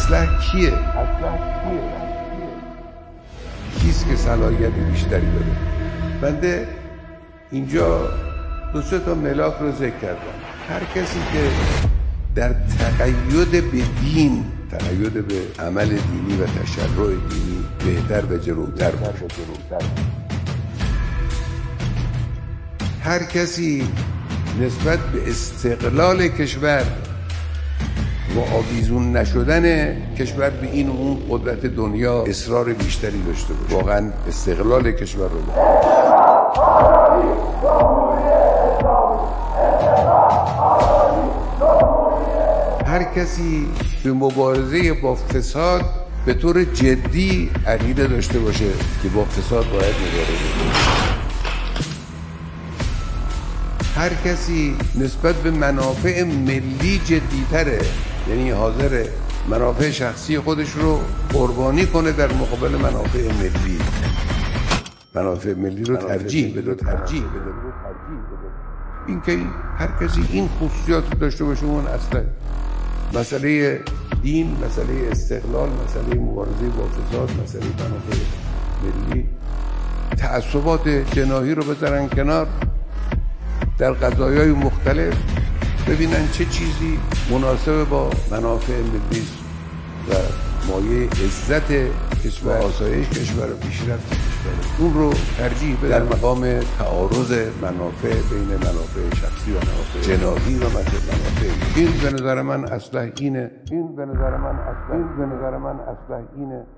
اصلح کیه؟ کیست که صلاحیت بیشتری داره؟ بنده اینجا 2-3 تا ملاک رو ذکر کردم. هر کسی که در تقید به دین، تقید به عمل دینی و تشرع دینی بهتر و جلوتر باشه، هر کسی نسبت به استقلال کشور و آویزون نشدن کشور به این و اون قدرت دنیا اصرار بیشتری داشته باشه، واقعا استقلال کشور رو هر کسی به مبارزه با فساد به طور جدی عقیده داشته باشه که با فساد باید مبارزه کنه. هر کسی نسبت به منافع ملی جدی‌تره، یعنی حاضر منافع شخصی خودش رو قربانی کنه در مقابل منافع ملی، منافع ملی رو ترجیح بده. این که هر کسی این خصوصیات رو داشته باشه، اون اصلا مسئله دین، مسئله استقلال، مسئله مبارزه با فساد، مسئله منافع ملی، تعصبات جناحی رو بذارن کنار، در قضایای مختلف ببینن چه چیزی مناسب با منافع ملی و مایه عزت کشور، آسایش کشور و پیشرفت کشور، اون رو ترجیح بدن در مقام تعارض منافع بین منافع شخصی و منافع جناحی و منافع. این به نظر من اصلح اینه.